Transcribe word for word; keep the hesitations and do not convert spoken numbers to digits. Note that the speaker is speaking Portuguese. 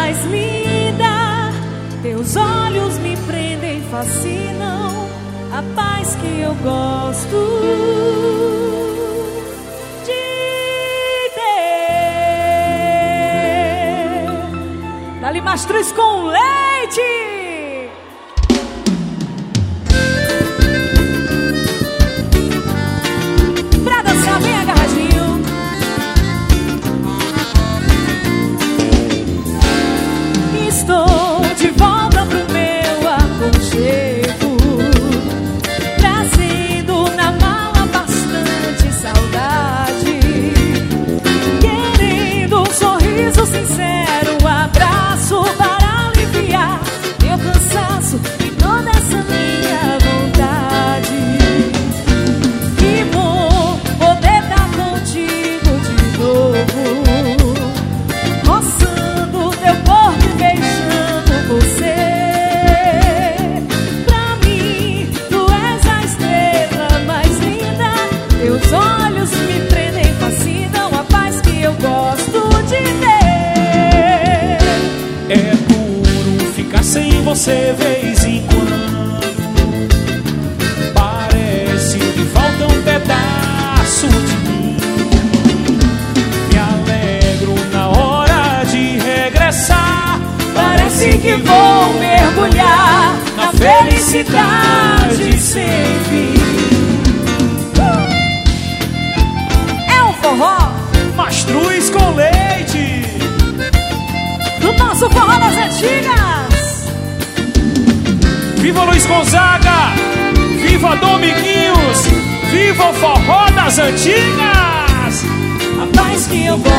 mais linda. Teus olhos me prendem, fascinam. A paz que eu gosto de ter. Dali mastruz com leite. Pra dançar bem agarradinho. Estou de volta pro meu aconchego, trazendo na mala bastante saudade, querendo um sorriso sincero, um abraço para aliviar meu cansaço e toda essa minha vontade. Que bom poder estar contigo de novo, roçando teu corpo e beijando você. Pra mim, tu és a estrela mais linda. Teus olhos me prendem, fascinam. A paz que eu gosto de ter. É duro ficar sem você vez em quando. Parece que falta um pedaço de mim. Me alegro na hora de regressar. Parece que vou mergulhar na felicidade sem fim. É um forró Mastruz com leite. do nosso forró das antigas. Viva Luiz Gonzaga, viva Dominguinhos, viva o forró das antigas. A paz que eu gosto